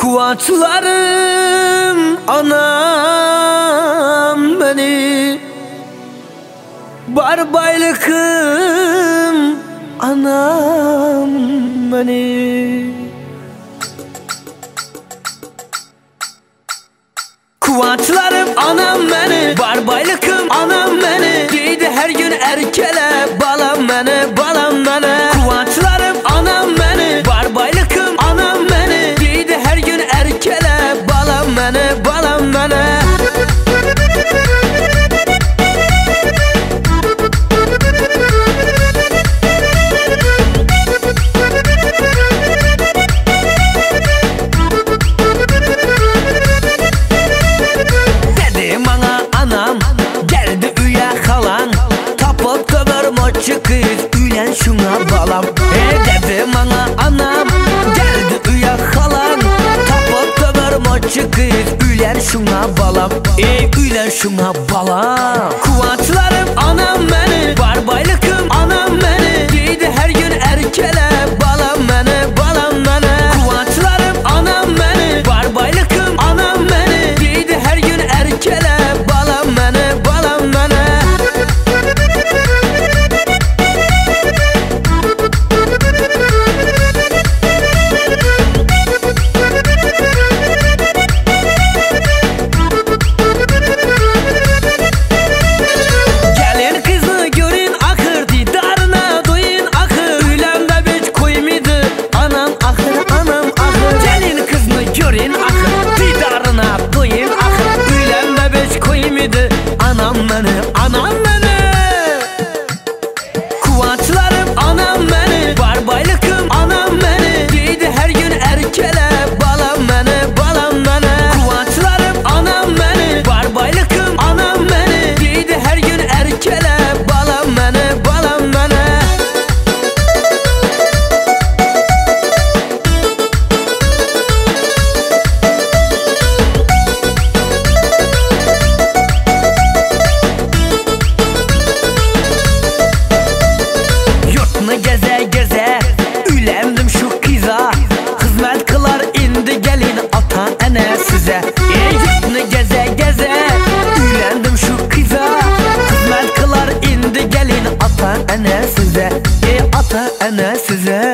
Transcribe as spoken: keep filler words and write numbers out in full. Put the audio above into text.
Kuvaçlarım anam beni, bar baylıkım anam beni. Kuvaçlarım anam beni, bar baylıkım anam beni. Deydi her gün erkele balam beni, balam beni. Kuvaçlarım anam beni, bar baylıkım anam beni. Deydi her gün erkele balam beni, balam beni. Kız ülen şuna balam, e dedi bana anam. Geldi uya halan, tapıp döver maçı kız ülen şuna balam, e ülen şuna balam. Kuvaçlarım anam beni, bar baylıkım anam beni. Deydi her gün erkele balam beni, balam beni. Kuvaçlarım anam beni, bar baylıkım anam beni. Deydi her gün erkele balam beni, balam beni. Anam beni, anam beni. Kuvaçlarım anam beni, bar baylıkım anam beni. Deydi her gün erkele balam beni, balam beni. Kuvaçlarım anam beni, bar baylıkım anam beni. Deydi her gün erkele balam beni, balam beni. Geze geze ülendim şu kıza, hizmet kılar indi gelin ata ene size. E yurtunu geze geze ülendim şu kıza, hizmet kılar indi gelin ata ene size, e ata ene size.